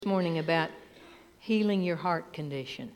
Morning about healing your heart condition.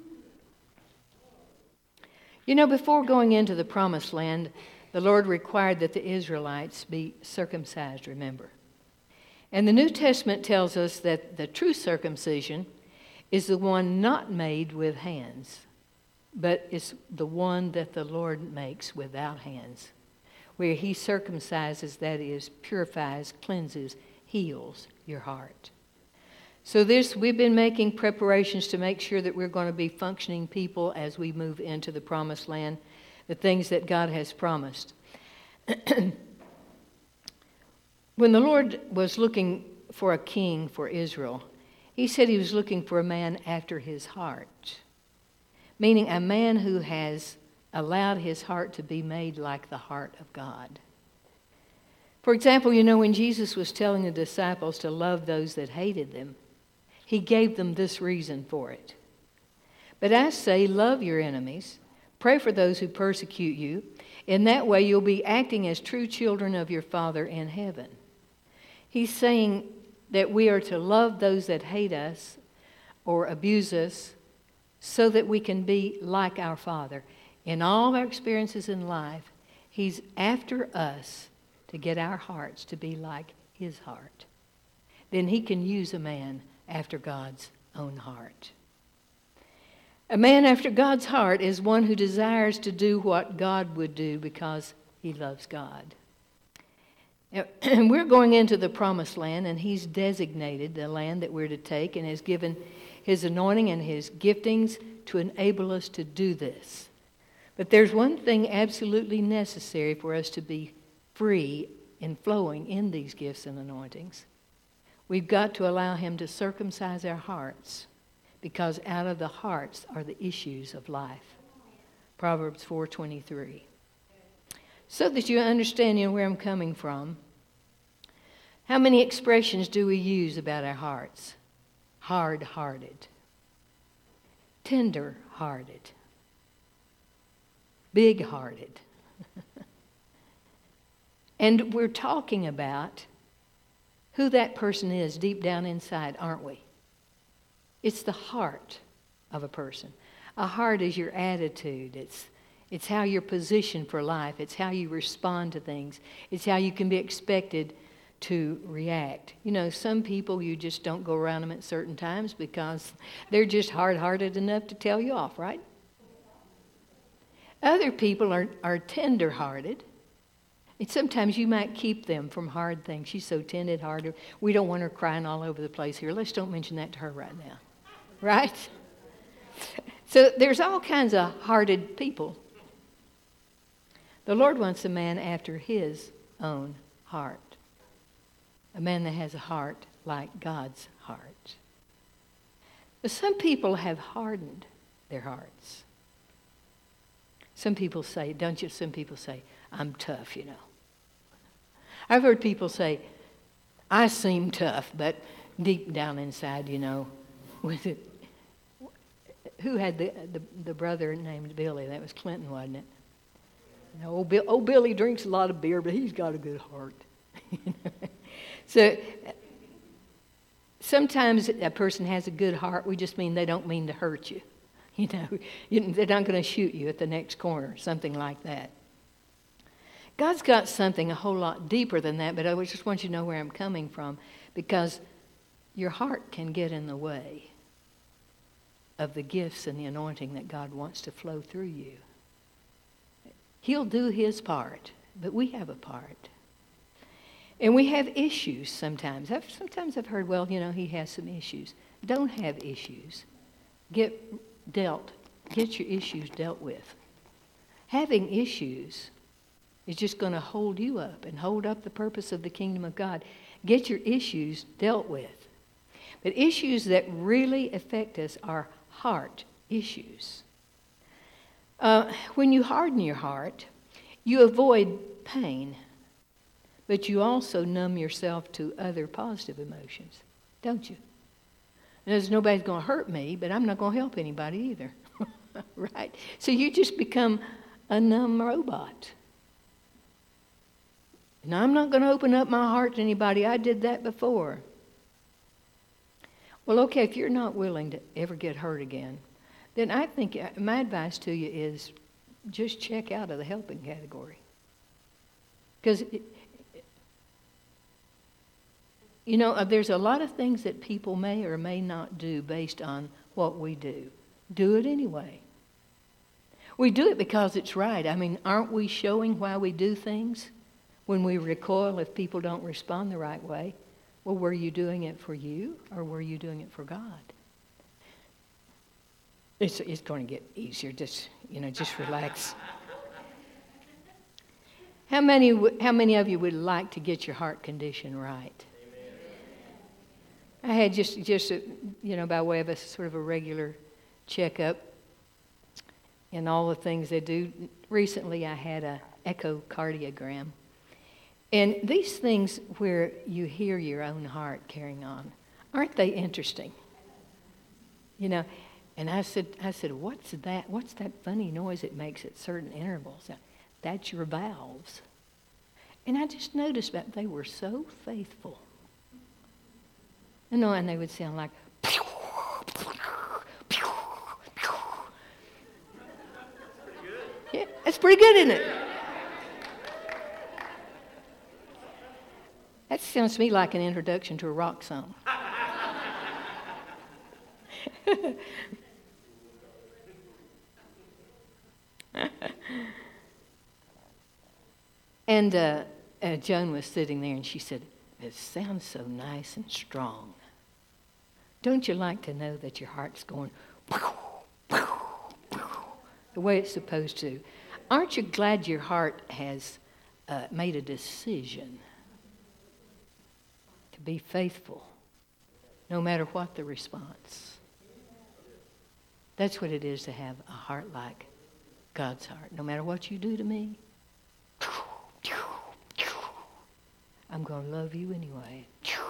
You know, before going into the promised land, the Lord required that the Israelites be circumcised, remember. And the New Testament tells us that the true circumcision is the one not made with hands, but it's the one that the Lord makes without hands, where He circumcises, that is, purifies, cleanses, heals your heart. So we've been making preparations to make sure that we're going to be functioning people as we move into the promised land, the things that God has promised. When the Lord was looking for a king for Israel, He said He was looking for a man after His heart, meaning a man who has allowed his heart to be made like the heart of God. For example, you know, when Jesus was telling the disciples to love those that hated them, He gave them this reason for it. But I say, love your enemies, pray for those who persecute you. In that way, you'll be acting as true children of your Father in heaven. He's saying that we are to love those that hate us or abuse us so that we can be like our Father. In all of our experiences in life, He's after us to get our hearts to be like His heart. Then He can use a man after God's own heart. A man after God's heart is one who desires to do what God would do because he loves God. And we're going into the promised land, and He's designated the land that we're to take and has given His anointing and His giftings to enable us to do this. But there's one thing absolutely necessary for us to be free in flowing in these gifts and anointings. We've got to allow Him to circumcise our hearts, because out of the hearts are the issues of life. Proverbs 4:23. So that you understand, where I'm coming from, how many expressions do we use about our hearts? Hard-hearted, tender-hearted, big-hearted. And we're talking about who that person is deep down inside, aren't we? It's the heart of a person. A heart is your attitude. It's how you're positioned for life. It's how you respond to things. It's how you can be expected to react. You know, some people, you just don't go around them at certain times because they're just hard-hearted enough to tell you off, right? Other people are tender-hearted. And sometimes you might keep them from hard things. She's so tender-hearted. We don't want her crying all over the place here. Let's don't mention that to her right now. Right? So there's all kinds of hearted people. The Lord wants a man after His own heart. A man that has a heart like God's heart. But some people have hardened their hearts. Some people say, some people say, I'm tough, I've heard people say, I seem tough, but deep down inside, who had the brother named Billy? That was Clinton, wasn't it? Old Billy drinks a lot of beer, but he's got a good heart. So sometimes a person has a good heart. We just mean they don't mean to hurt you. They're not going to shoot you at the next corner, something like that. God's got something a whole lot deeper than that, but I just want you to know where I'm coming from, because your heart can get in the way of the gifts and the anointing that God wants to flow through you. He'll do His part, but we have a part. And we have issues sometimes. Sometimes I've heard, he has some issues. Don't have issues. Get your issues dealt with. Having issues is just going to hold you up and hold up the purpose of the kingdom of God. Get your issues dealt with. But issues that really affect us are heart issues. When you harden your heart, you avoid pain, but you also numb yourself to other positive emotions, don't you? And there's nobody's going to hurt me, but I'm not going to help anybody either, right? So you just become a numb robot. And I'm not going to open up my heart to anybody. I did that before. Well, okay, if you're not willing to ever get hurt again, then I think my advice to you is just check out of the helping category. Because, there's a lot of things that people may or may not do based on what we do. Do it anyway. We do it because it's right. I mean, aren't we showing why we do things? When we recoil if people don't respond the right way, well, were you doing it for you or were you doing it for God? It's going to get easier. Just relax. How many of you would like to get your heart condition right? Amen. I had just by way of a sort of a regular checkup and all the things they do. Recently, I had an echocardiogram. And these things where you hear your own heart carrying on, aren't they interesting? And I said, what's that? What's that funny noise it makes at certain intervals? That's your valves. And I just noticed that they were so faithful. And they would sound like, yeah, that's pretty good, isn't it? That sounds to me like an introduction to a rock song. And Joan was sitting there and she said, "It sounds so nice and strong. Don't you like to know that your heart's going the way it's supposed to? Aren't you glad your heart has made a decision to be faithful, no matter what the response?" That's what it is to have a heart like God's heart. No matter what you do to me, I'm going to love you anyway.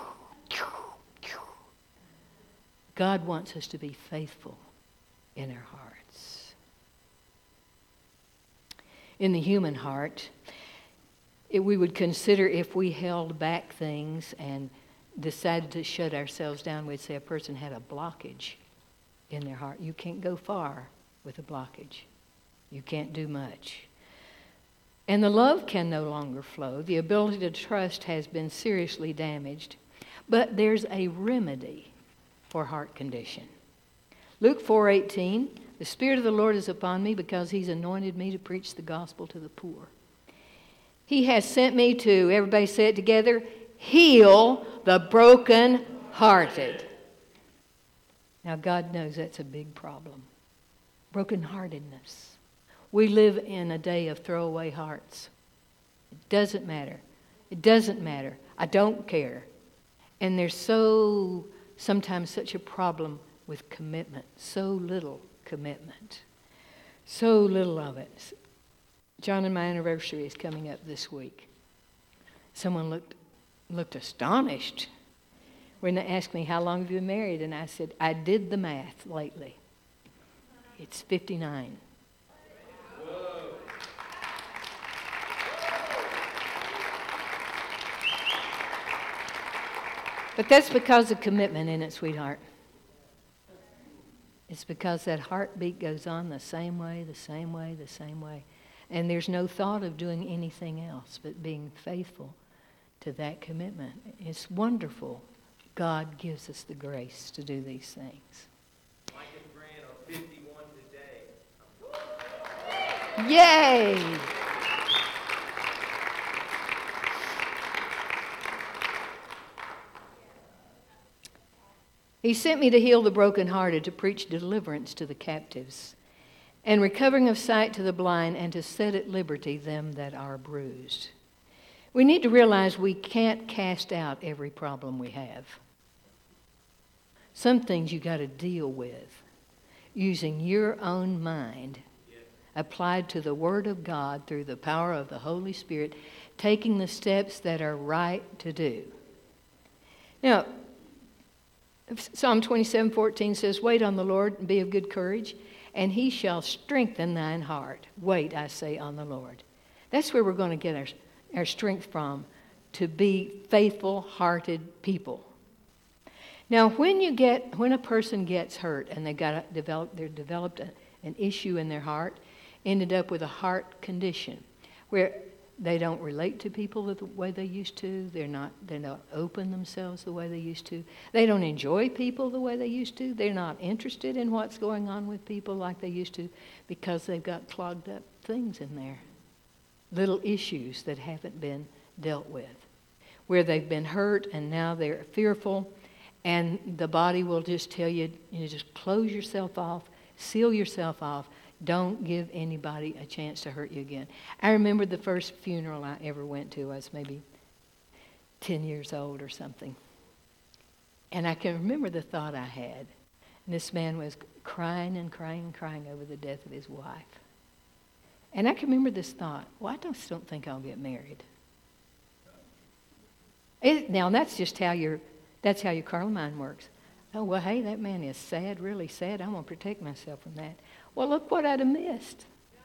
God wants us to be faithful in our hearts. In the human heart, we would consider if we held back things and decided to shut ourselves down, we'd say a person had a blockage in their heart. You can't go far with a blockage. You can't do much. And the love can no longer flow. The ability to trust has been seriously damaged. But there's a remedy for heart condition. Luke 4:18, "The Spirit of the Lord is upon me because He's anointed me to preach the gospel to the poor. He has sent me to," everybody say it together, "heal the broken-hearted." Now, God knows that's a big problem. Brokenheartedness. We live in a day of throwaway hearts. It doesn't matter. It doesn't matter. I don't care. And there's sometimes such a problem with commitment. So little commitment. So little of it. John and my anniversary is coming up this week. Someone looked astonished when they asked me, "How long have you been married?" And I said, "I did the math lately. It's 59. But that's because of commitment in it, sweetheart. It's because that heartbeat goes on the same way, the same way, the same way. And there's no thought of doing anything else but being faithful to that commitment. It's wonderful. God gives us the grace to do these things. Mike and Fran are 51 today. Yay! He sent me to heal the brokenhearted, to preach deliverance to the captives, and recovering of sight to the blind, and to set at liberty them that are bruised. We need to realize we can't cast out every problem we have. Some things you got to deal with using your own mind, applied to the Word of God through the power of the Holy Spirit, taking the steps that are right to do. Now, Psalm 27:14 says, "Wait on the Lord and be of good courage, and He shall strengthen thine heart." Wait, I say, on the Lord. That's where we're going to get our strength from, to be faithful-hearted people. Now, when a person gets hurt and they've developed an issue in their heart, ended up with a heart condition where they don't relate to people the way they used to. They don't open themselves the way they used to. They don't enjoy people the way they used to. They're not interested in what's going on with people like they used to because they've got clogged up things in there. Little issues that haven't been dealt with. Where they've been hurt and now they're fearful, and the body will just tell you, just close yourself off, seal yourself off. Don't give anybody a chance to hurt you again. I remember the first funeral I ever went to. I was maybe 10 years old or something. And I can remember the thought I had. And this man was crying and crying and crying over the death of his wife. And I can remember this thought, well, I just don't think I'll get married. Now, that's just how your carnal mind works. Oh, well, hey, that man is sad, really sad. I'm going to protect myself from that. Well, look what I'd have missed.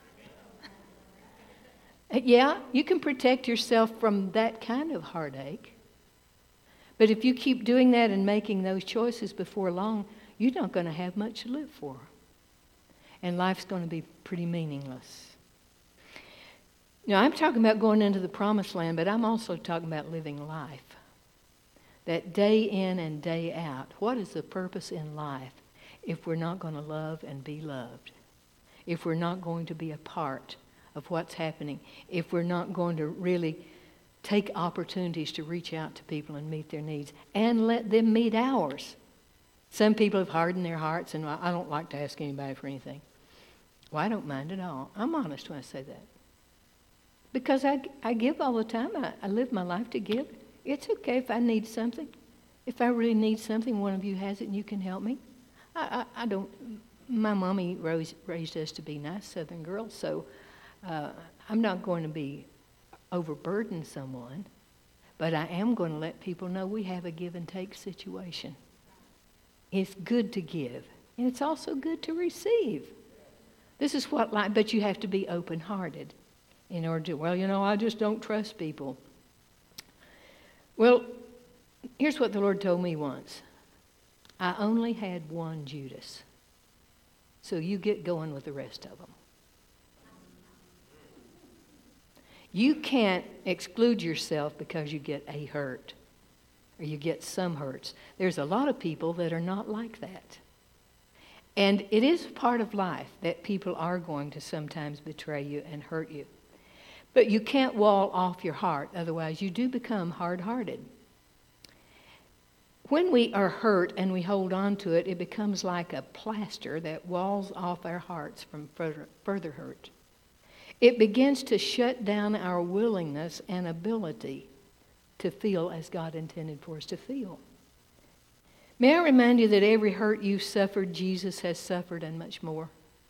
Yeah, you can protect yourself from that kind of heartache. But if you keep doing that and making those choices before long, you're not going to have much to live for. And life's going to be pretty meaningless. Now, I'm talking about going into the promised land, but I'm also talking about living life. That day in and day out, what is the purpose in life if we're not going to love and be loved? If we're not going to be a part of what's happening? If we're not going to really take opportunities to reach out to people and meet their needs and let them meet ours? Some people have hardened their hearts, and I don't like to ask anybody for anything. Well, I don't mind at all. I'm honest when I say that. Because I give all the time. I live my life to give. It's okay if I need something. If I really need something, one of you has it and you can help me. I don't. My mommy raised us to be nice Southern girls, so I'm not going to be overburden someone, but I am going to let people know we have a give and take situation. It's good to give, and it's also good to receive. This is what life, but you have to be open-hearted in order to, well, I just don't trust people. Well, here's what the Lord told me once. I only had one Judas. So you get going with the rest of them. You can't exclude yourself because you get a hurt or you get some hurts. There's a lot of people that are not like that. And it is part of life that people are going to sometimes betray you and hurt you. But you can't wall off your heart, otherwise you do become hard-hearted. When we are hurt and we hold on to it, it becomes like a plaster that walls off our hearts from further hurt. It begins to shut down our willingness and ability to feel as God intended for us to feel. May I remind you that every hurt you've suffered, Jesus has suffered and much more.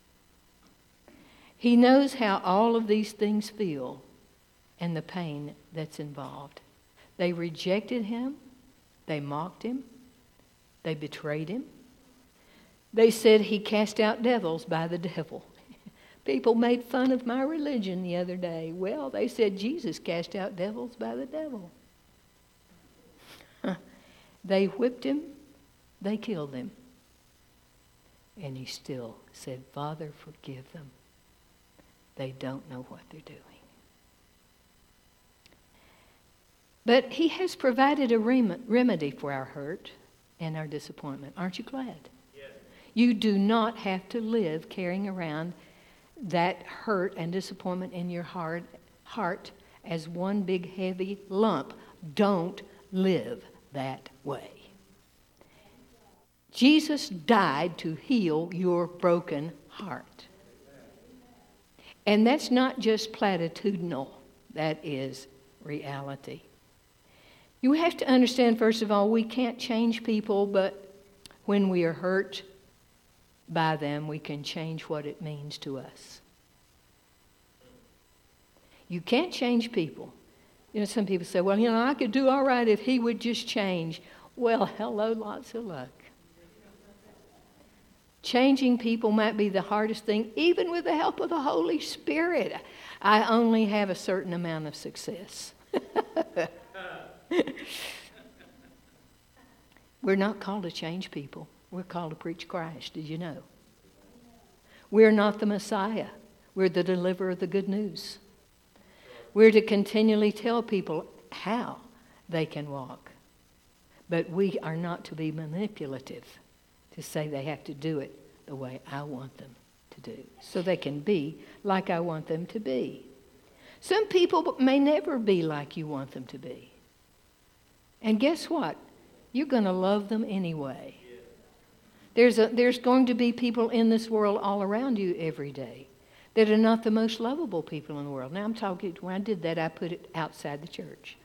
He knows how all of these things feel and the pain that's involved. They rejected him. They mocked him. They betrayed him. They said he cast out devils by the devil. People made fun of my religion the other day. Well, they said Jesus cast out devils by the devil. They whipped him. They killed him. And he still said, Father, forgive them. They don't know what they're doing. But he has provided a remedy for our hurt and our disappointment. Aren't you glad? Yes. You do not have to live carrying around that hurt and disappointment in your heart as one big heavy lump. Don't live that way. Jesus died to heal your broken heart. And that's not just platitudinal. That is reality. You have to understand, first of all, we can't change people, but when we are hurt by them, we can change what it means to us. You can't change people. Some people say, well, I could do all right if he would just change. Well, hello, lots of luck. Changing people might be the hardest thing, even with the help of the Holy Spirit. I only have a certain amount of success. We're not called to change people. We're called to preach Christ. Did you know? We're not the Messiah. We're the deliverer of the good news. We're to continually tell people how they can walk. But we are not to be manipulative to say they have to do it the way I want them to do, so they can be like I want them to be. Some people may never be like you want them to be. And guess what? You're going to love them anyway. There's going to be people in this world all around you every day that are not the most lovable people in the world. Now I'm talking, when I did that, I put it outside the church.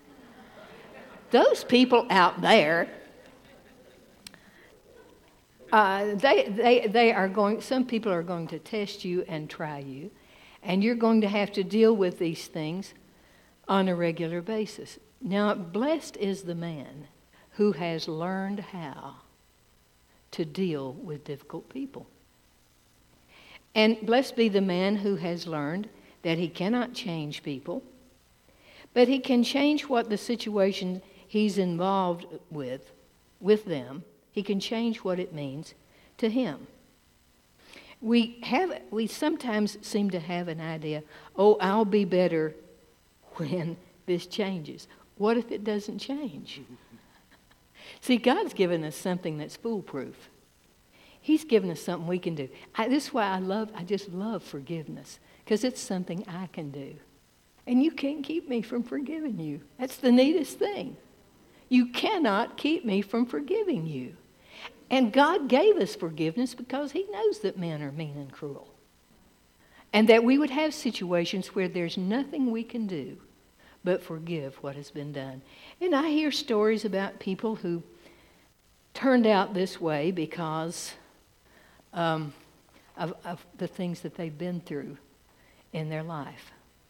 Those people out there, they are going, some people are going to test you and try you, and you're going to have to deal with these things on a regular basis. Now, blessed is the man who has learned how to deal with difficult people. And blessed be the man who has learned that he cannot change people, but he can change what the situation he's involved with them. He can change what it means to him. We sometimes seem to have an idea, oh, I'll be better when this changes. What if it doesn't change? See, God's given us something that's foolproof. He's given us something we can do. This is why I just love forgiveness, because it's something I can do. And you can't keep me from forgiving you. That's the neatest thing. You cannot keep me from forgiving you. And God gave us forgiveness because He knows that men are mean and cruel. And that we would have situations where there's nothing we can do but forgive what has been done. And I hear stories about people who turned out this way because of the things that they've been through in their life.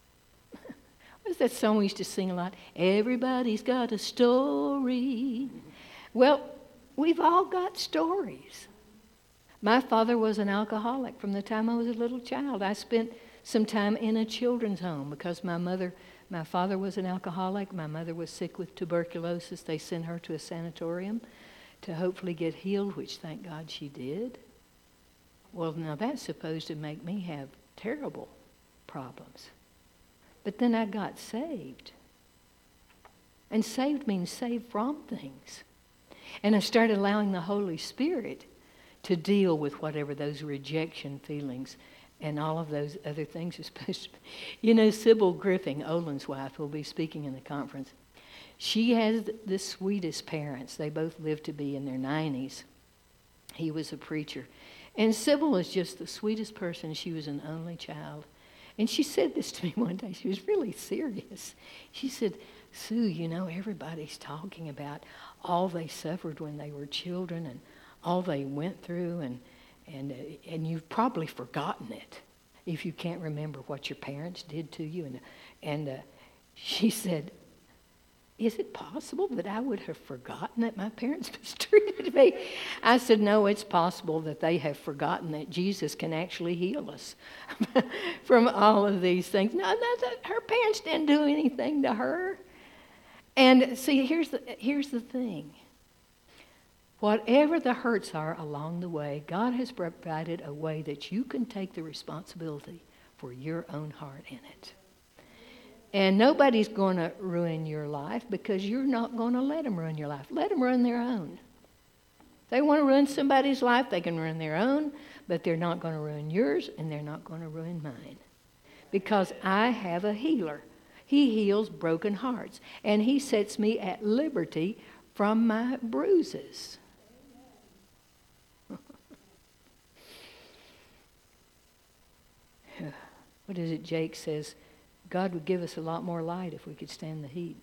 What's that song we used to sing a lot? Everybody's got a story. Well, we've all got stories. My father was an alcoholic from the time I was a little child. I spent some time in a children's home because my father was an alcoholic. My mother was sick with tuberculosis. They sent her to a sanatorium to hopefully get healed, which thank God she did. Well, now that's supposed to make me have terrible problems. But then I got saved. And saved means saved from things. And I started allowing the Holy Spirit to deal with whatever those rejection feelings and all of those other things are supposed to be. You know, Sybil Griffin, Olin's wife, will be speaking in the conference. She has the sweetest parents. They both lived to be in their 90s. He was a preacher. And Sybil was just the sweetest person. She was an only child. And she said this to me one day. She was really serious. She said, Sue, you know, everybody's talking about all they suffered when they were children and all they went through, and you've probably forgotten it if you can't remember what your parents did to you. And she said, is it possible that I would have forgotten that my parents mistreated me? I said, no, it's possible that they have forgotten that Jesus can actually heal us from all of these things. No, her parents didn't do anything to her. And see, here's the thing. Whatever the hurts are along the way, God has provided a way that you can take the responsibility for your own heart in it. And nobody's going to ruin your life because you're not going to let them ruin your life. Let them ruin their own. If they want to ruin somebody's life, they can ruin their own, but they're not going to ruin yours and they're not going to ruin mine. Because I have a healer. He heals broken hearts. And He sets me at liberty from my bruises. What is it Jake says? God would give us a lot more light if we could stand the heat.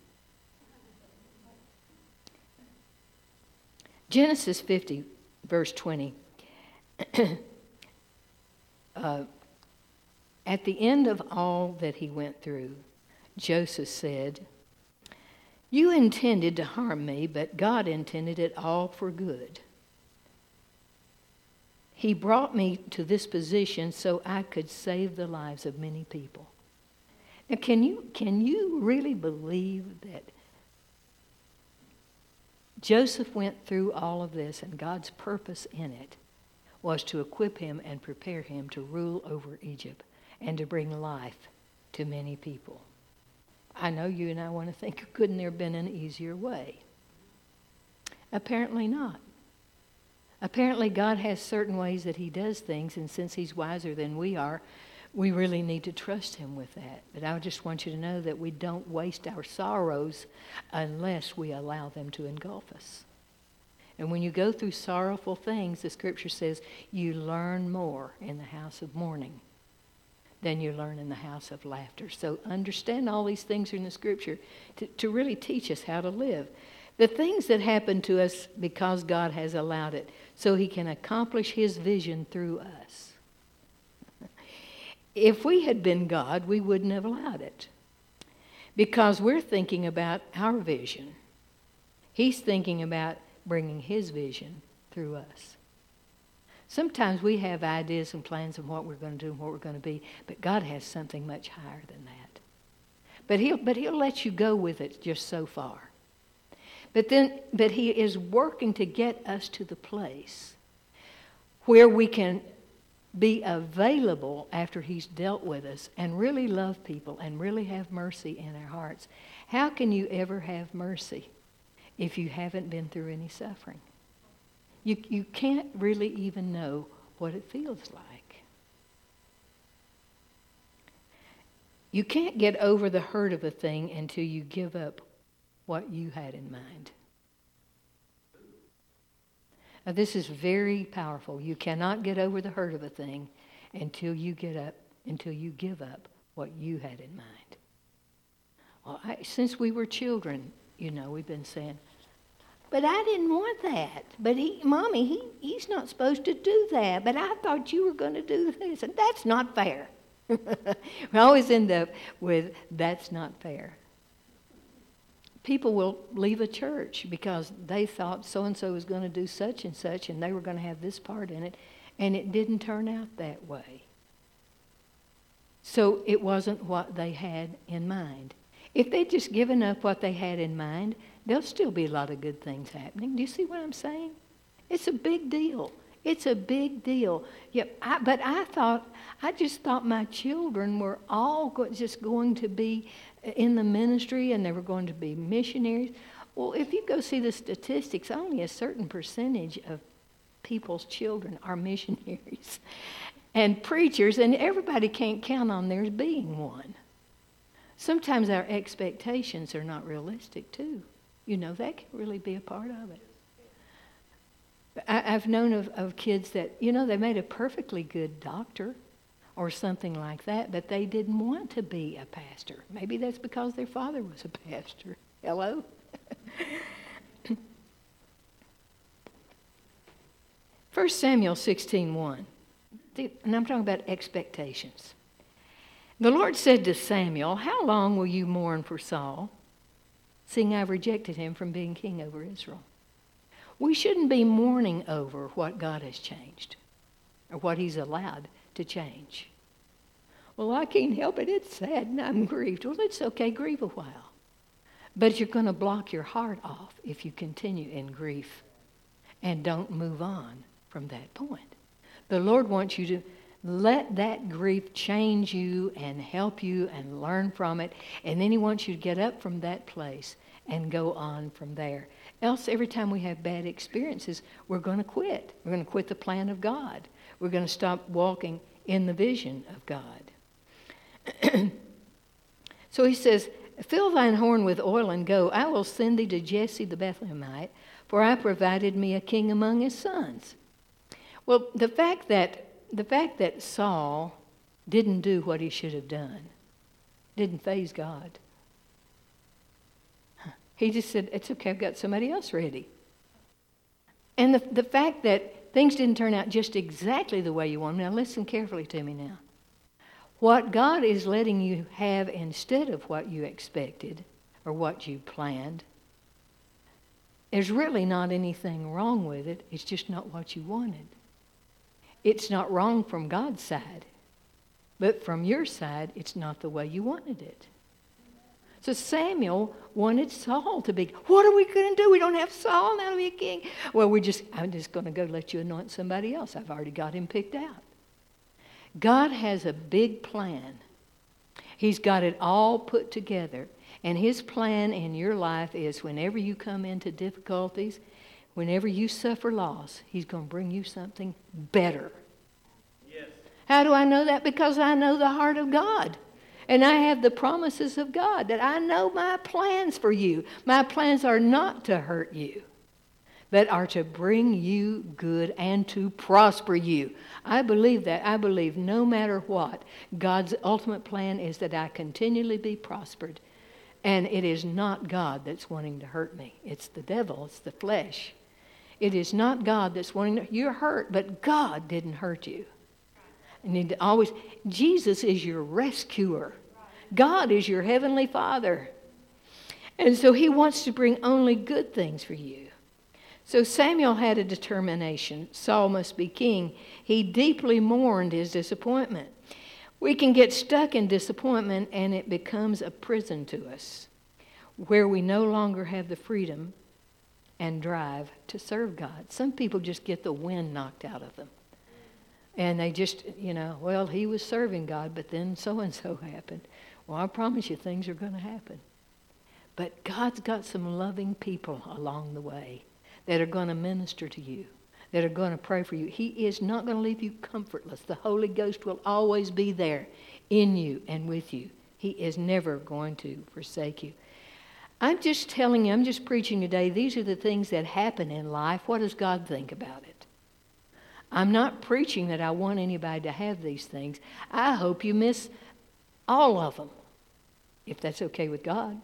Genesis 50, verse 20. At the end of all that he went through, Joseph said, you intended to harm me, but God intended it all for good. He brought me to this position so I could save the lives of many people. Now, can you really believe that Joseph went through all of this, and God's purpose in it was to equip him and prepare him to rule over Egypt and to bring life to many people. I know you and I want to think, couldn't there have been an easier way? Apparently not. Apparently God has certain ways that he does things, and since he's wiser than we are, we really need to trust him with that. But I just want you to know that we don't waste our sorrows unless we allow them to engulf us. And when you go through sorrowful things, the scripture says you learn more in the house of mourning than you learn in the house of laughter. So understand all these things are in the scripture to really teach us how to live. The things that happen to us because God has allowed it, so he can accomplish his vision through us. If we had been God, we wouldn't have allowed it. Because we're thinking about our vision. He's thinking about bringing his vision through us. Sometimes we have ideas and plans of what we're going to do and what we're going to be, but God has something much higher than that. But he'll let you go with it just so far. But he is working to get us to the place where we can be available after he's dealt with us and really love people and really have mercy in our hearts. How can you ever have mercy if you haven't been through any suffering? You can't really even know what it feels like. You can't get over the hurt of a thing until you give up what you had in mind. Now, this is very powerful. You cannot get over the hurt of a thing until you give up what you had in mind. Well, since we were children, we've been saying, but I didn't want that. But he's not supposed to do that. But I thought you were going to do this. And that's not fair. We always end up with, that's not fair. People will leave a church because they thought so-and-so was going to do such and such, and they were going to have this part in it, and it didn't turn out that way. So it wasn't what they had in mind. If they'd just given up what they had in mind, there'll still be a lot of good things happening. Do you see what I'm saying? It's a big deal. It's a big deal. Yep. But I just thought my children were all just going to be in the ministry and they were going to be missionaries. Well, if you go see the statistics, only a certain percentage of people's children are missionaries and preachers, and everybody can't count on theirs being one. Sometimes our expectations are not realistic, too. That can really be a part of it. I've known of kids that, they made a perfectly good doctor or something like that, but they didn't want to be a pastor. Maybe that's because their father was a pastor. Hello? 1 Samuel 16:1. And I'm talking about expectations. The Lord said to Samuel, how long will you mourn for Saul, seeing I've rejected him from being king over Israel? We shouldn't be mourning over what God has changed or what he's allowed to change. Well, I can't help it. It's sad and I'm grieved. Well, it's okay. Grieve a while. But you're going to block your heart off if you continue in grief and don't move on from that point. The Lord wants you to let that grief change you and help you and learn from it. And then he wants you to get up from that place and go on from there. Else, every time we have bad experiences, we're going to quit. We're going to quit the plan of God. We're going to stop walking in the vision of God. So he says, fill thine horn with oil and go. I will send thee to Jesse the Bethlehemite, for I provided me a king among his sons. Well, the fact that Saul didn't do what he should have done didn't faze God. He just said, it's okay, I've got somebody else ready. And the fact that things didn't turn out just exactly the way you want. Now listen carefully to me now. What God is letting you have instead of what you expected or what you planned, there's really not anything wrong with it. It's just not what you wanted. It's not wrong from God's side. But from your side, it's not the way you wanted it. So Samuel wanted Saul to be. What are we going to do? We don't have Saul now to be a king. Well, I'm just going to go let you anoint somebody else. I've already got him picked out. God has a big plan. He's got it all put together. And His plan in your life is whenever you come into difficulties, whenever you suffer loss, He's going to bring you something better. Yes. How do I know that? Because I know the heart of God. And I have the promises of God that I know my plans for you. My plans are not to hurt you, but are to bring you good and to prosper you. I believe that. I believe no matter what, God's ultimate plan is that I continually be prospered. And it is not God that's wanting to hurt me. It's the devil. It's the flesh. It is not God that's wanting to... You're hurt, but God didn't hurt you. You need to always... Jesus is your rescuer. God is your heavenly Father. And so He wants to bring only good things for you. So Samuel had a determination. Saul must be king. He deeply mourned his disappointment. We can get stuck in disappointment and it becomes a prison to us where we no longer have the freedom and drive to serve God. Some people just get the wind knocked out of them. And they just, well, he was serving God, but then so-and-so happened. Well, I promise you things are going to happen. But God's got some loving people along the way that are going to minister to you, that are going to pray for you. He is not going to leave you comfortless. The Holy Ghost will always be there in you and with you. He is never going to forsake you. I'm just telling you, I'm just preaching today, these are the things that happen in life. What does God think about it? I'm not preaching that I want anybody to have these things. I hope you miss all of them, if that's okay with God.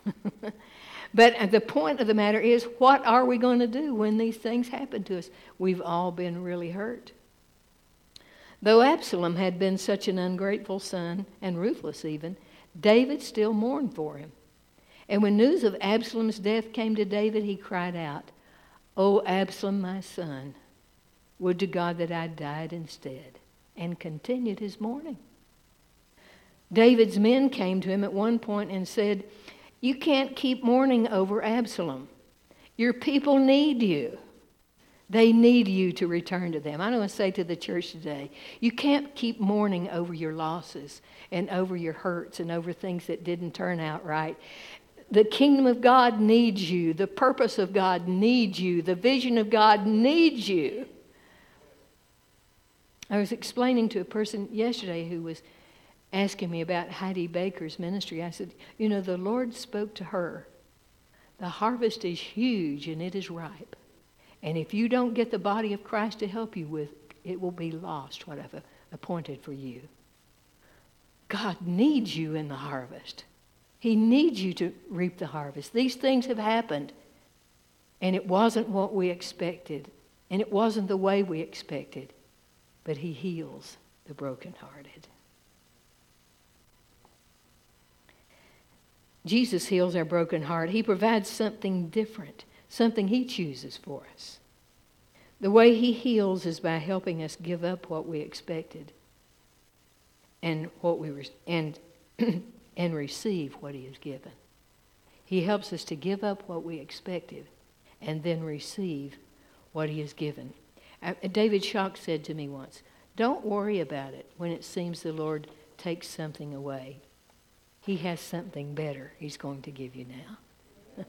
But the point of the matter is, what are we going to do when these things happen to us? We've all been really hurt. Though Absalom had been such an ungrateful son, and ruthless even, David still mourned for him. And when news of Absalom's death came to David, he cried out, "O Absalom, my son, would to God that I died instead," and continued his mourning. David's men came to him at one point and said, "You can't keep mourning over Absalom. Your people need you. They need you to return to them." I want to say to the church today, you can't keep mourning over your losses and over your hurts and over things that didn't turn out right. The kingdom of God needs you. The purpose of God needs you. The vision of God needs you. I was explaining to a person yesterday who was asking me about Heidi Baker's ministry. I said, the Lord spoke to her. The harvest is huge and it is ripe. And if you don't get the body of Christ to help you with, it will be lost, what I've appointed for you. God needs you in the harvest. He needs you to reap the harvest. These things have happened, and it wasn't what we expected, and it wasn't the way we expected, but He heals the brokenhearted. Jesus heals our broken heart. He provides something different, something He chooses for us. The way He heals is by helping us give up what we expected and and receive what He has given. He helps us to give up what we expected and then receive what He has given. David Schock said to me once, "Don't worry about it when it seems the Lord takes something away. He has something better He's going to give you now."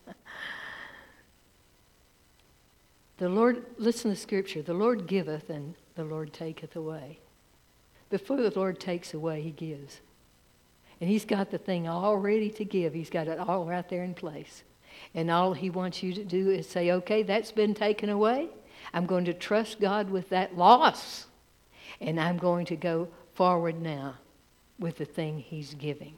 The Lord, listen to Scripture, the Lord giveth and the Lord taketh away. Before the Lord takes away, He gives. And He's got the thing all ready to give. He's got it all right there in place. And all He wants you to do is say, okay, that's been taken away. I'm going to trust God with that loss. And I'm going to go forward now with the thing He's giving.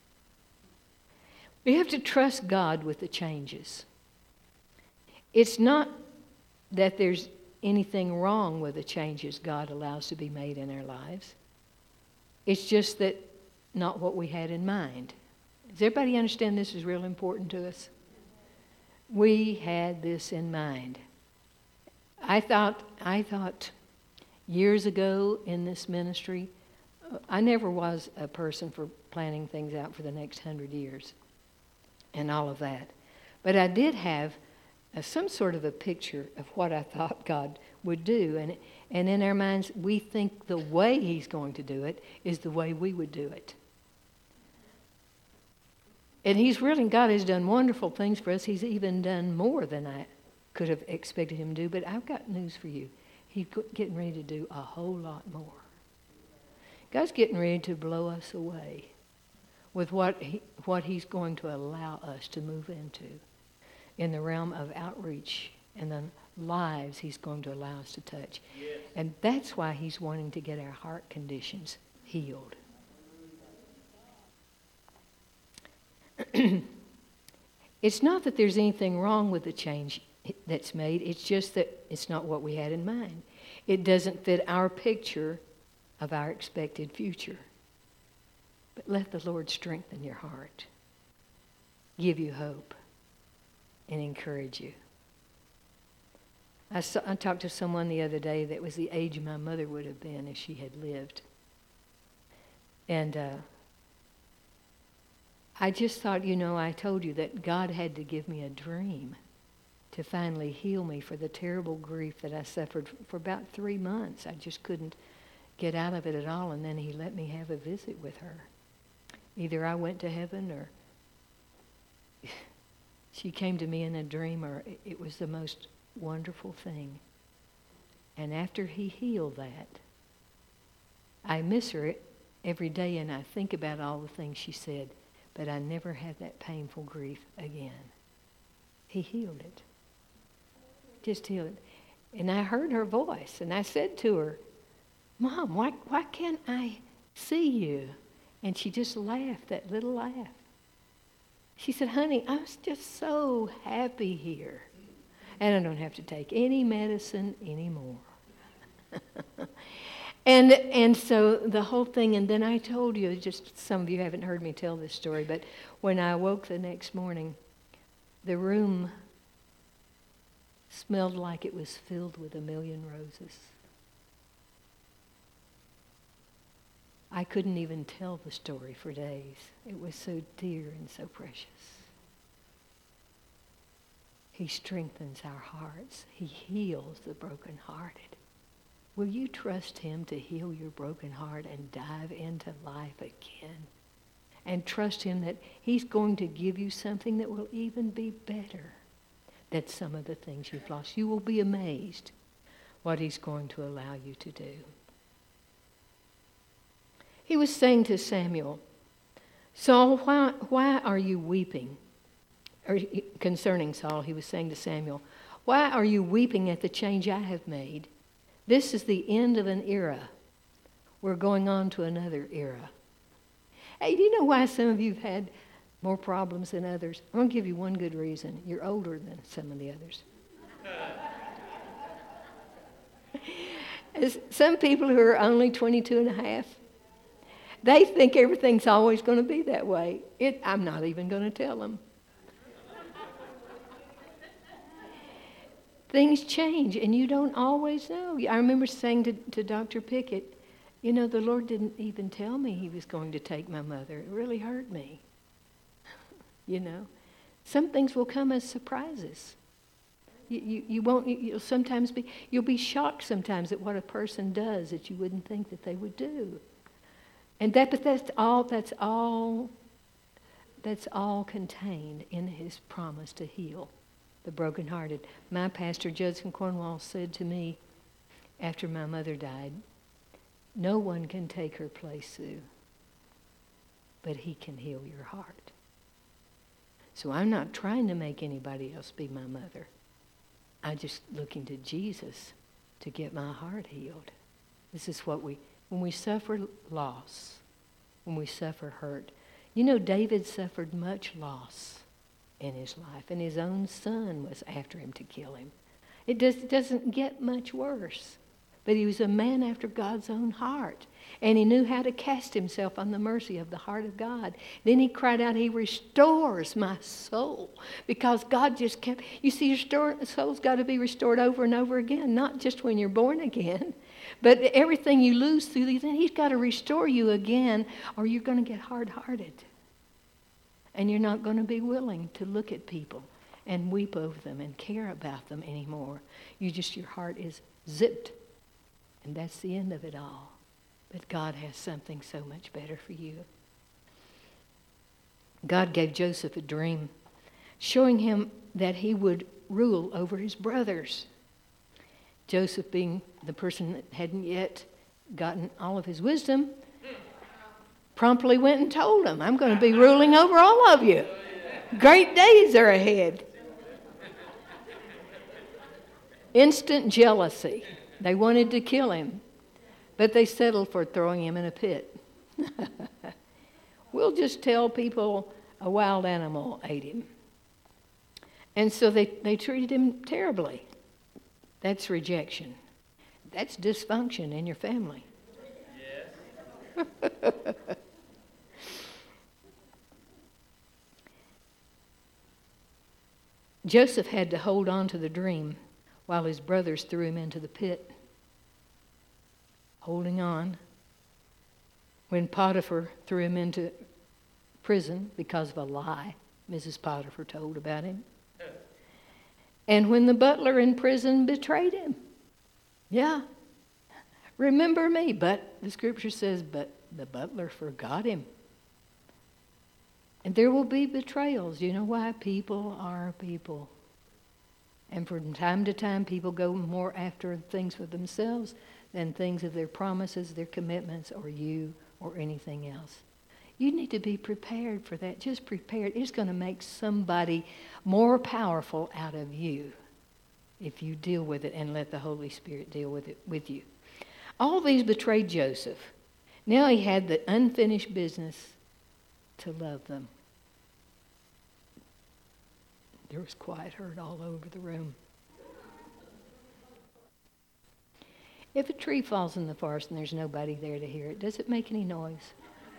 We have to trust God with the changes. It's not that there's anything wrong with the changes God allows to be made in our lives. It's just that not what we had in mind. Does everybody understand this is real important to us? We had this in mind. I thought years ago in this ministry, I never was a person for planning things out for the next 100 years and all of that. But I did have some sort of a picture of what I thought God would do. And in our minds, we think the way He's going to do it is the way we would do it. And God has done wonderful things for us. He's even done more than I could have expected Him to do. But I've got news for you. He's getting ready to do a whole lot more. God's getting ready to blow us away with what He's going to allow us to move into in the realm of outreach and the lives He's going to allow us to touch. Yes. And that's why He's wanting to get our heart conditions healed. It's not that there's anything wrong with the change that's made. It's just that it's not what we had in mind. It doesn't fit our picture of our expected future. But let the Lord strengthen your heart, give you hope, and encourage you. I talked to someone the other day that was the age my mother would have been if she had lived. And I just thought, I told you that God had to give me a dream to finally heal me for the terrible grief that I suffered for about 3 months. I just couldn't get out of it at all, and then He let me have a visit with her. Either I went to heaven or she came to me in a dream, or it was the most wonderful thing. And after He healed that, I miss her every day and I think about all the things she said, but I never had that painful grief again. He healed it. Just healed it. And I heard her voice and I said to her, Mom, why can't I see you? And she just laughed, that little laugh. She said, honey, I'm just so happy here. And I don't have to take any medicine anymore. And so the whole thing, and then I told you, just some of you haven't heard me tell this story, but when I woke the next morning, the room smelled like it was filled with 1,000,000 roses. I couldn't even tell the story for days. It was so dear and so precious. He strengthens our hearts. He heals the brokenhearted. Will you trust Him to heal your broken heart and dive into life again? And trust Him that He's going to give you something that will even be better than some of the things you've lost. You will be amazed what He's going to allow you to do. He was saying to Samuel, Saul, why are you weeping? Or concerning Saul, he was saying to Samuel, why are you weeping at the change I have made? This is the end of an era. We're going on to another era. Hey, do you know why some of you have had more problems than others? I'm going to give you one good reason. You're older than some of the others. Some people who are only 22 and a half, they think everything's always going to be that way. I'm not even going to tell them. Things change, and you don't always know. I remember saying to Dr. Pickett, the Lord didn't even tell me He was going to take my mother. It really hurt me. Some things will come as surprises. You'll sometimes you'll be shocked sometimes at what a person does that you wouldn't think that they would do. And that's all contained in His promise to heal the brokenhearted. My pastor, Judson Cornwall, said to me after my mother died, no one can take her place, Sue, but He can heal your heart. So I'm not trying to make anybody else be my mother. I'm just looking to Jesus to get my heart healed. This is what when we suffer loss, when we suffer hurt. David suffered much loss in his life, and his own son was after him to kill him. It doesn't get much worse. but he was a man after God's own heart. And he knew how to cast himself on the mercy of the heart of God. Then he cried out, He restores my soul. Because God just kept, you see, your soul's got to be restored over and over again, not just when you're born again. But everything you lose through these, He's got to restore you again, or you're going to get hard-hearted. And you're not going to be willing to look at people and weep over them and care about them anymore. Your heart is zipped. And that's the end of it all. But God has something so much better for you. God gave Joseph a dream, showing him that he would rule over his brothers. Joseph, being the person that hadn't yet gotten all of his wisdom, promptly went and told them, I'm going to be ruling over all of you. Great days are ahead. Instant jealousy. They wanted to kill him, but they settled for throwing him in a pit. We'll just tell people a wild animal ate him. And so they treated him terribly. That's rejection. That's dysfunction in your family. Yes. Joseph had to hold on to the dream while his brothers threw him into the pit. Holding on. When Potiphar threw him into prison because of a lie Mrs. Potiphar told about him. And when the butler in prison betrayed him. Yeah. Remember me. But the scripture says, but the butler forgot him. And there will be betrayals. You know why? People are people. And from time to time, people go more after things for themselves than things of their promises, their commitments, or you, or anything else. You need to be prepared for that. Just prepared. It's going to make somebody more powerful out of you if you deal with it and let the Holy Spirit deal with it with you. All these betrayed Joseph. Now he had the unfinished business to love them. There was quiet heard all over the room. If a tree falls in the forest and there's nobody there to hear it, does it make any noise?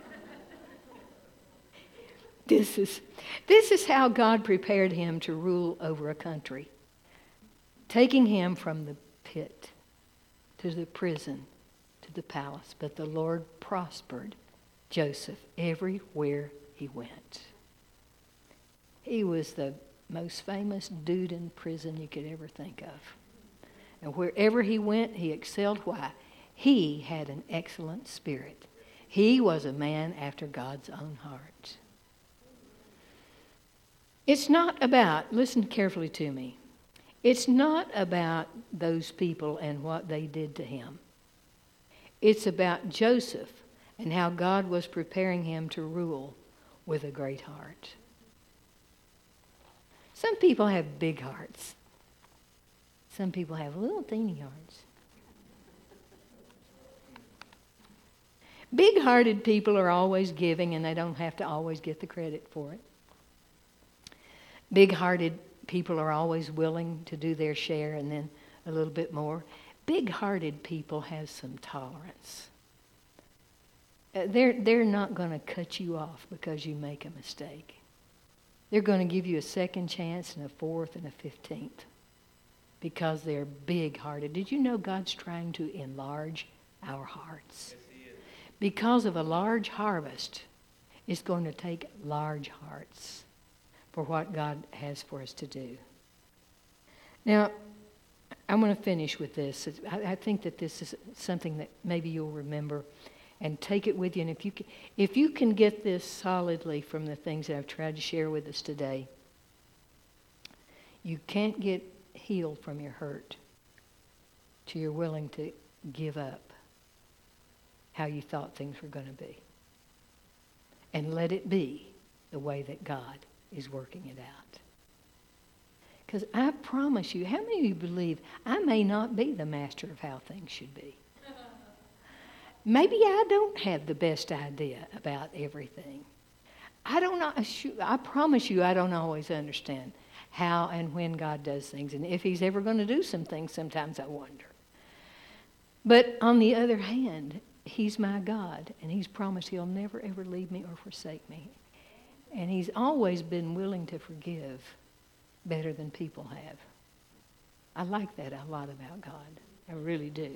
This is how God prepared him to rule over a country. Taking him from the pit to the prison to the palace. But the Lord prospered Joseph everywhere he went. He was the most famous dude in prison you could ever think of. And wherever he went, he excelled. Why? He had an excellent spirit. He was a man after God's own heart. It's not about, listen carefully to me, it's not about those people and what they did to him. It's about Joseph and how God was preparing him to rule with a great heart. Some people have big hearts. Some people have little teeny hearts. Big-hearted people are always giving, and they don't have to always get the credit for it. Big-hearted people are always willing to do their share and then a little bit more. Big-hearted people have some tolerance. They're not going to cut you off because you make a mistake. They're going to give you a second chance and a fourth and a 15th because they're big-hearted. Did you know God's trying to enlarge our hearts? Yes, He is. Because of a large harvest, it's going to take large hearts for what God has for us to do. Now, I'm going to finish with this. I think that this is something that maybe you'll remember and take it with you. And if you can get this solidly from the things that I've tried to share with us today, you can't get healed from your hurt till you're willing to give up how you thought things were going to be. And let it be the way that God is working it out. Because I promise you, how many of you believe I may not be the master of how things should be? Maybe I don't have the best idea about everything. I don't know. I promise you I don't always understand how and when God does things. And if He's ever going to do some things, sometimes I wonder. But on the other hand, He's my God, and He's promised He'll never, ever leave me or forsake me. And He's always been willing to forgive better than people have. I like that a lot about God. I really do.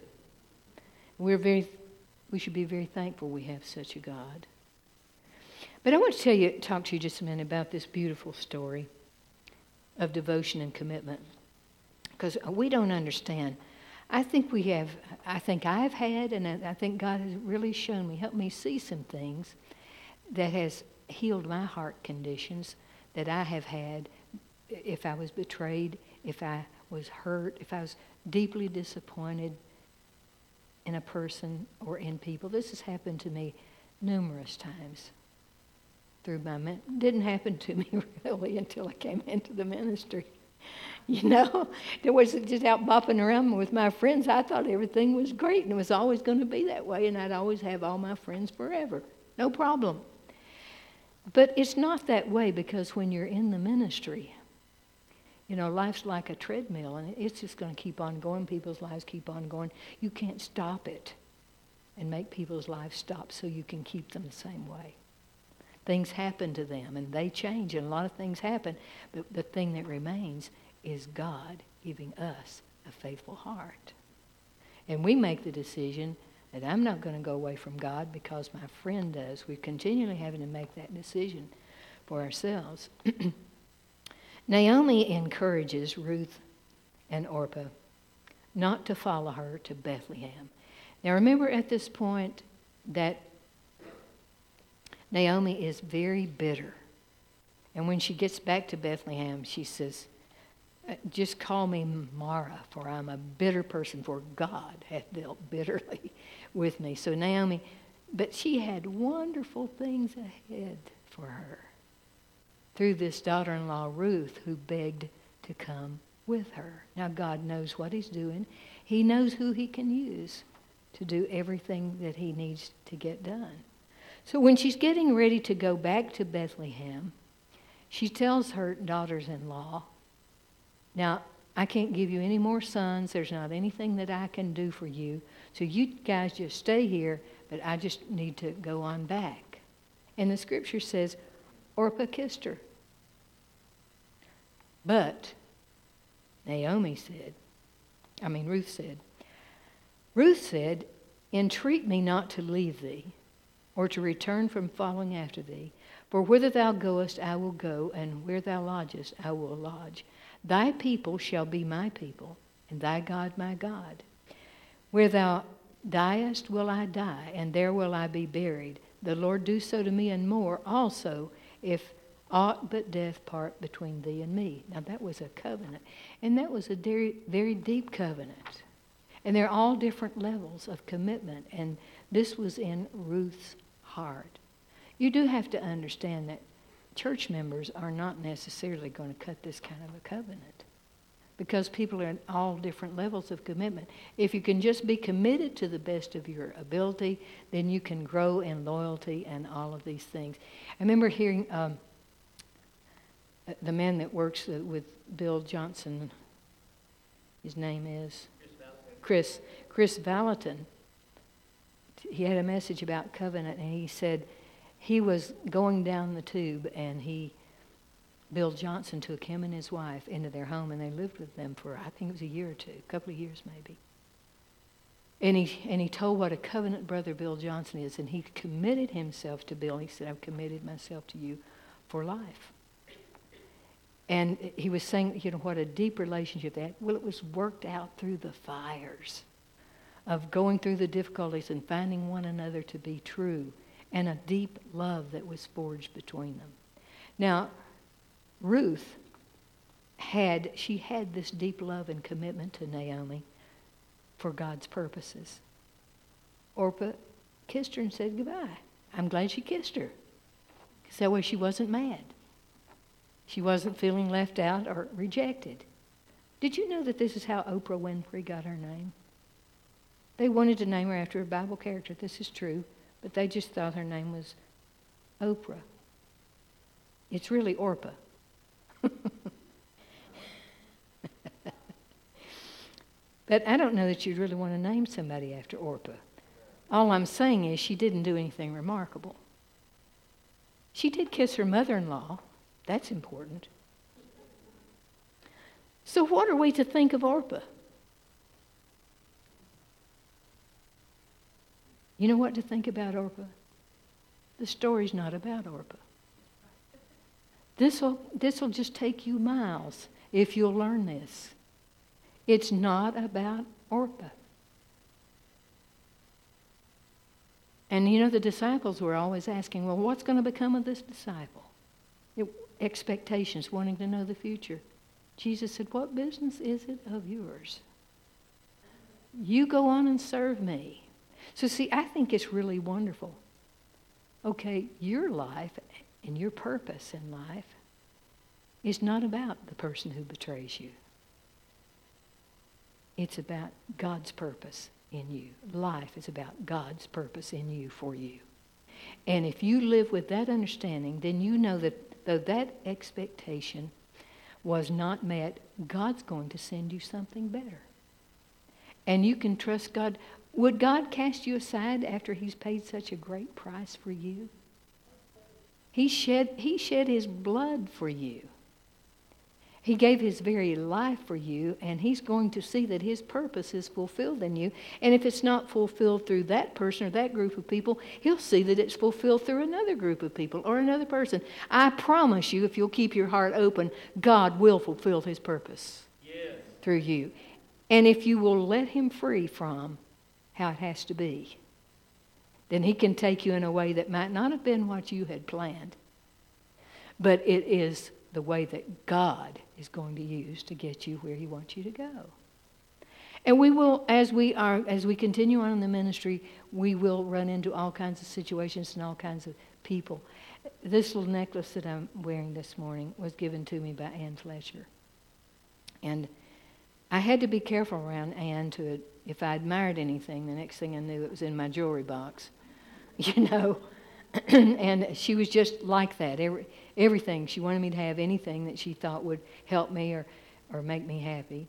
We should be very thankful we have such a God. But I want to talk to you just a minute about this beautiful story of devotion and commitment. Because we don't understand. I think I've had, and I think God has really shown me, helped me see some things that has healed my heart conditions that I have had if I was betrayed, if I was hurt, if I was deeply disappointed in a person or in people. This has happened to me numerous times through didn't happen to me really until I came into the ministry. You know, there was just out bopping around with my friends. I thought everything was great and it was always going to be that way, and I'd always have all my friends forever. No problem. But it's not that way, because when you're in the ministry, you know, life's like a treadmill, and it's just going to keep on going. People's lives keep on going. You can't stop it and make people's lives stop so you can keep them the same way. Things happen to them, and they change, and a lot of things happen. But the thing that remains is God giving us a faithful heart. And we make the decision that I'm not going to go away from God because my friend does. We're continually having to make that decision for ourselves. Naomi encourages Ruth and Orpah not to follow her to Bethlehem. Now remember at this point that Naomi is very bitter. And when she gets back to Bethlehem, she says, just call me Mara, for I'm a bitter person, for God hath dealt bitterly with me. So Naomi, but she had wonderful things ahead for her through this daughter-in-law Ruth, who begged to come with her. Now God knows what He's doing. He knows who He can use to do everything that He needs to get done. So when she's getting ready to go back to Bethlehem, she tells her daughters-in-law, now, I can't give you any more sons. There's not anything that I can do for you. So you guys just stay here, but I just need to go on back. And the scripture says, Orpah kissed her. But Ruth said, entreat me not to leave thee, or to return from following after thee. For whither thou goest, I will go, and where thou lodgest, I will lodge. Thy people shall be my people, and thy God my God. Where thou diest will I die, and there will I be buried. The Lord do so to me, and more also, if aught but death part between thee and me. Now that was a covenant, and that was a very, very deep covenant. And they're all different levels of commitment, and this was in Ruth's heart. You do have to understand that church members are not necessarily going to cut this kind of a covenant, because people are at all different levels of commitment. If you can just be committed to the best of your ability, then you can grow in loyalty and all of these things. I remember hearing the man that works with Bill Johnson, his name is Chris Valentin. He had a message about covenant, and he said he was going down the tube, and Bill Johnson took him and his wife into their home, and they lived with them for, I think it was a year or two, a couple of years maybe. And he told what a covenant brother Bill Johnson is, and he committed himself to Bill. He said, I've committed myself to you for life. And he was saying, what a deep relationship they had. Well, it was worked out through the fires of going through the difficulties and finding one another to be true, and a deep love that was forged between them. Now, Ruth had this deep love and commitment to Naomi for God's purposes. Orpah kissed her and said goodbye. I'm glad she kissed her, because that way she wasn't mad. She wasn't feeling left out or rejected. Did you know that this is how Oprah Winfrey got her name? They wanted to name her after a Bible character. This is true. But they just thought her name was Oprah. It's really Orpah. But But I don't know that you'd really want to name somebody after Orpah. All I'm saying is she didn't do anything remarkable. She did kiss her mother-in-law. That's important. So what are we to think of Orpah? You know what to think about Orpah? The story's not about Orpah. This'll just take you miles if you'll learn this. It's not about Orpah. And you know, the disciples were always asking, well, what's going to become of this disciple? Expectations, wanting to know the future. Jesus said, what business is it of yours? You go on and serve me. So see, I think it's really wonderful. Okay, your life and your purpose in life is not about the person who betrays you. It's about God's purpose in you. Life is about God's purpose in you for you. And if you live with that understanding, then you know that though that expectation was not met, God's going to send you something better. And you can trust God. Would God cast you aside after He's paid such a great price for you? He shed His blood for you. He gave His very life for you, and He's going to see that His purpose is fulfilled in you. And if it's not fulfilled through that person or that group of people, He'll see that it's fulfilled through another group of people or another person. I promise you, if you'll keep your heart open, God will fulfill His purpose through you. And if you will let Him free from how it has to be, then He can take you in a way that might not have been what you had planned, but it is the way that God is going to use to get you where He wants you to go. And we will, as we continue on in the ministry, we will run into all kinds of situations and all kinds of people. This little necklace that I'm wearing this morning was given to me by Ann Fletcher. And I had to be careful around Ann if I admired anything, the next thing I knew it was in my jewelry box. You know, and she was just like that. Everything. She wanted me to have anything that she thought would help me or make me happy.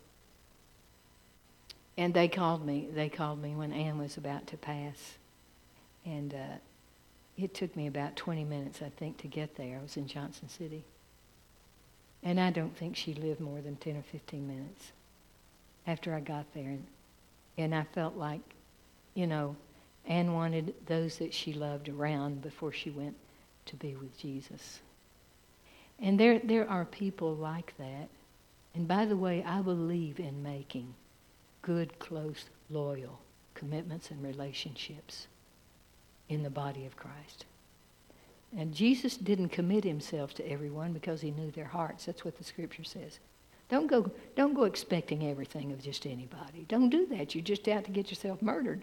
And they called me when Ann was about to pass. And it took me about 20 minutes, I think, to get there. I was in Johnson City. And I don't think she lived more than 10 or 15 minutes after I got there. And I felt like, you know, Ann wanted those that she loved around before she went to be with Jesus. And there are people like that. And by the way, I believe in making good, close, loyal commitments and relationships in the body of Christ. And Jesus didn't commit Himself to everyone because He knew their hearts. That's what the Scripture says. Don't go expecting everything of just anybody. Don't do that. You're just out to get yourself murdered.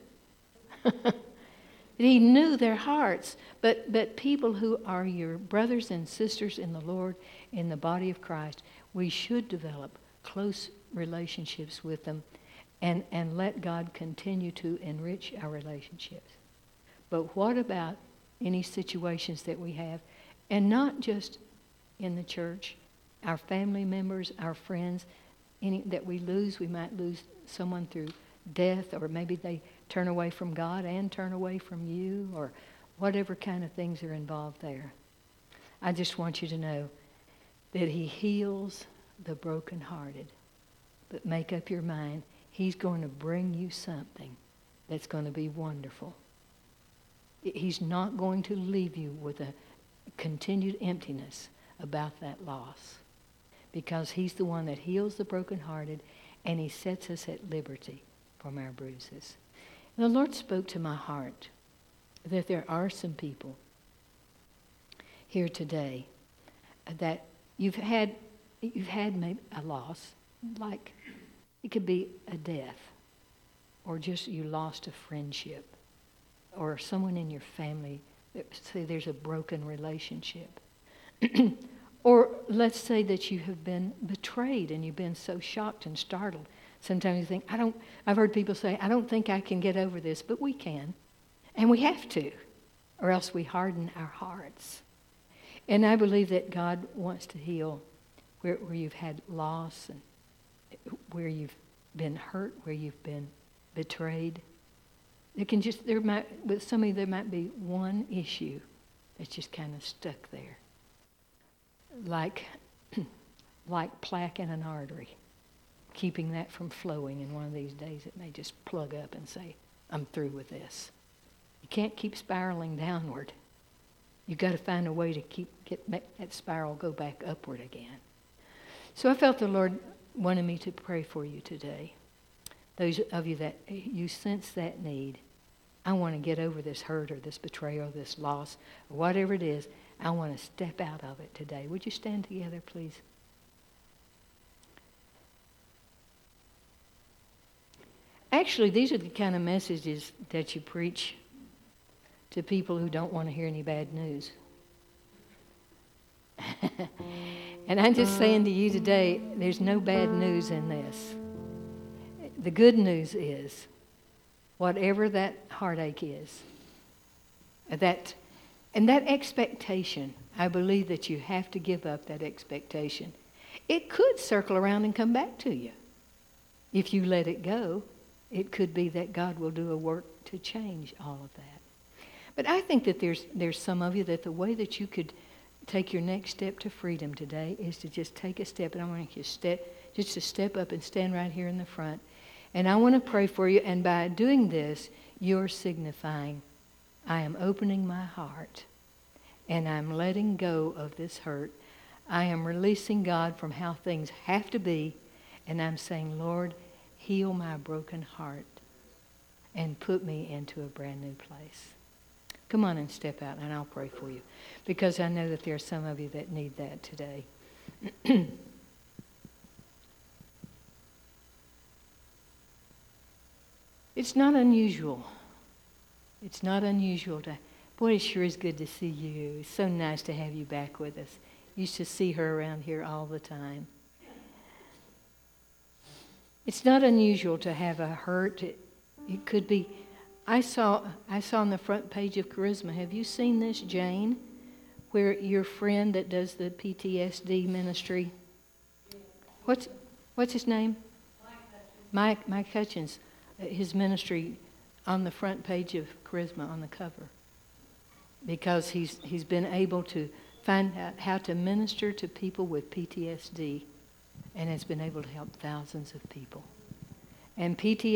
He knew their hearts, but people who are your brothers and sisters in the Lord, in the body of Christ, we should develop close relationships with them and let God continue to enrich our relationships. But what about any situations that we have, and not just in the church, our family members, our friends, any that we lose? We might lose someone through death, or maybe they turn away from God and turn away from you, or whatever kind of things are involved there. I just want you to know that He heals the brokenhearted. But make up your mind, He's going to bring you something that's going to be wonderful. He's not going to leave you with a continued emptiness about that loss, because He's the one that heals the brokenhearted, and He sets us at liberty from our bruises. And the Lord spoke to my heart that there are some people here today that you've had maybe a loss, like it could be a death, or just you lost a friendship, or someone in your family, say there's a broken relationship. Or let's say that you have been betrayed and you've been so shocked and startled. Sometimes you think, I've heard people say, I don't think I can get over this, but we can. And we have to, or else we harden our hearts. And I believe that God wants to heal where you've had loss, and where you've been hurt, where you've been betrayed. With some of you, there might be one issue that's just kind of stuck there. Like plaque in an artery. Keeping that from flowing, and one of these days it may just plug up and say, I'm through with this. You can't keep spiraling downward. You've got to find a way to make that spiral go back upward again. So I felt the Lord wanted me to pray for you today. Those of you that you sense that need, I want to get over this hurt or this betrayal, this loss, or whatever it is. I want to step out of it today. Would you stand together, please? Actually, these are the kind of messages that you preach to people who don't want to hear any bad news. And I'm just saying to you today, there's no bad news in this. The good news is, whatever that heartache is, and that expectation, I believe that you have to give up that expectation. It could circle around and come back to you. If you let it go, it could be that God will do a work to change all of that. But I think that there's some of you that the way that you could take your next step to freedom today is to just take a step. And I want you to step up and stand right here in the front. And I want to pray for you. And by doing this, you're signifying, I am opening my heart. And I'm letting go of this hurt. I am releasing God from how things have to be. And I'm saying, Lord, heal my broken heart and put me into a brand new place. Come on and step out, and I'll pray for you, because I know that there are some of you that need that today. It's not unusual. It's not unusual to... Boy, it sure is good to see you. It's so nice to have you back with us. Used to see her around here all the time. It's not unusual to have a hurt. It could be... I saw on the front page of Charisma, have you seen this, Jane? Where your friend that does the PTSD ministry... What's his name? Mike Hutchins. His ministry on the front page of Charisma on the cover. Because he's been able to find out how to minister to people with PTSD, and has been able to help thousands of people. And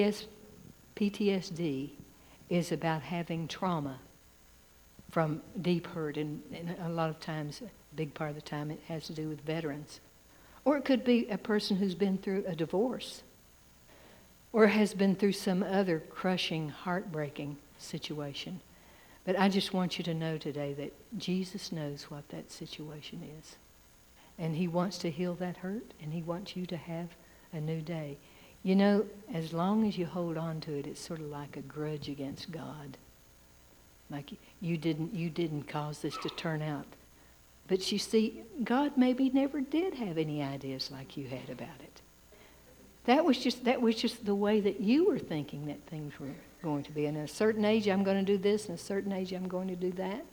PTSD is about having trauma from deep hurt, and a lot of times, a big part of the time, it has to do with veterans. Or it could be a person who's been through a divorce, or has been through some other crushing, heartbreaking situation. But I just want you to know today that Jesus knows what that situation is. And He wants to heal that hurt, and He wants you to have a new day. You know, as long as you hold on to it, it's sort of like a grudge against God. Like you didn't cause this to turn out. But you see, God maybe never did have any ideas like you had about it. That was just the way that you were thinking that things were going to be. And at a certain age, I'm going to do this, and at a certain age, I'm going to do that.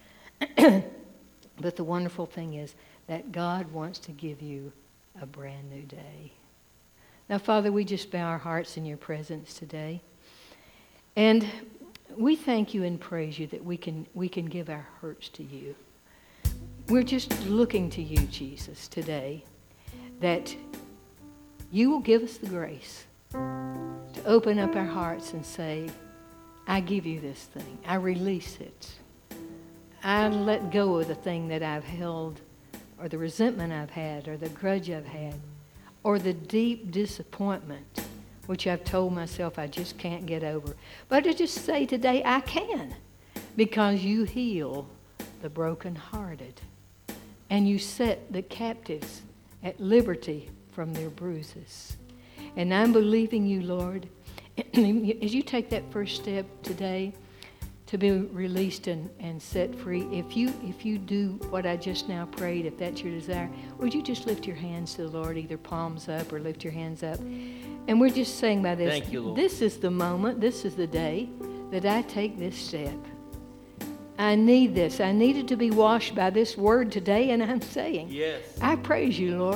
But the wonderful thing is that God wants to give you a brand new day. Now, Father, we just bow our hearts in your presence today. And we thank you and praise you that we can give our hurts to you. We're just looking to you, Jesus, today, that you will give us the grace to open up our hearts and say, I give you this thing. I release it. I let go of the thing that I've held, or the resentment I've had, or the grudge I've had, or the deep disappointment, which I've told myself I just can't get over. But I just say today, I can, because you heal the brokenhearted, and you set the captives at liberty from their bruises. And I'm believing you, Lord, as you take that first step today to be released and set free, if you do what I just now prayed, if that's your desire, would you just lift your hands to the Lord, either palms up or lift your hands up? And we're just saying by this, Thank you, Lord. This is the moment, this is the day that I take this step. I need this. I needed to be washed by this word today, and I'm saying, yes, I praise you, Lord,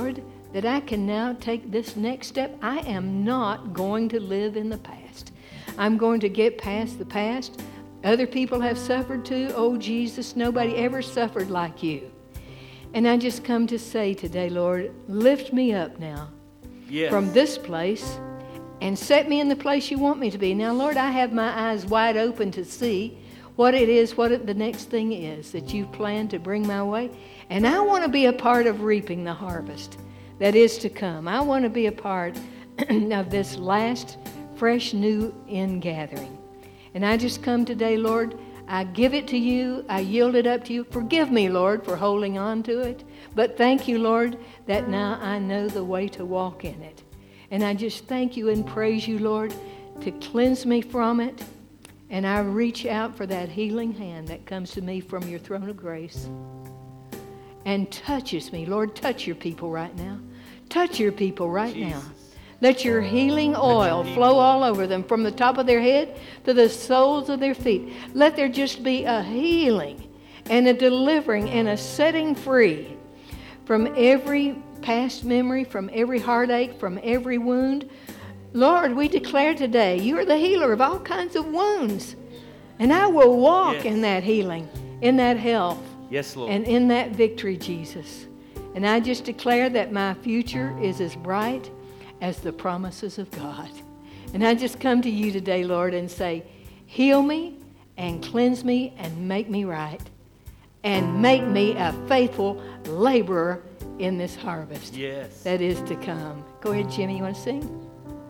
that I can now take this next step. I am not going to live in the past. I'm going to get past the past. Other people have suffered too. Oh, Jesus, nobody ever suffered like you. And I just come to say today, Lord, lift me up now from this place and set me in the place you want me to be. Now, Lord, I have my eyes wide open to see what it is, the next thing is that you've planned to bring my way. And I want to be a part of reaping the harvest that is to come. I want to be a part of this last, fresh, new ingathering. And I just come today, Lord, I give it to you. I yield it up to you. Forgive me, Lord, for holding on to it. But thank you, Lord, that now I know the way to walk in it. And I just thank you and praise you, Lord, to cleanse me from it. And I reach out for that healing hand that comes to me from your throne of grace and touches me. Lord, touch your people right now. Touch your people right now. Let your healing oil flow all over them from the top of their head to the soles of their feet. Let there just be a healing and a delivering and a setting free from every past memory, from every heartache, from every wound. Lord, we declare today, you are the healer of all kinds of wounds. And I will walk in that healing, in that health, Lord. And in that victory, Jesus. And I just declare that my future is as bright as the promises of God. And I just come to you today, Lord, and say, heal me and cleanse me and make me right. And make me a faithful laborer in this harvest that is to come. Go ahead, Jimmy, you want to sing?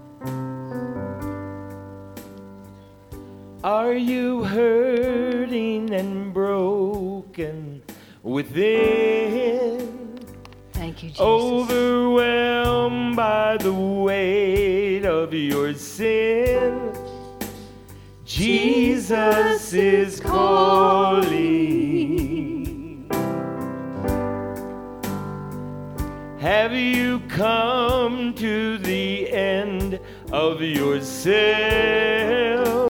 Are you hurting and broken within? Thank you, Jesus. Overwhelmed by the weight of your sin. Jesus is calling. Have you come to the end of yourself?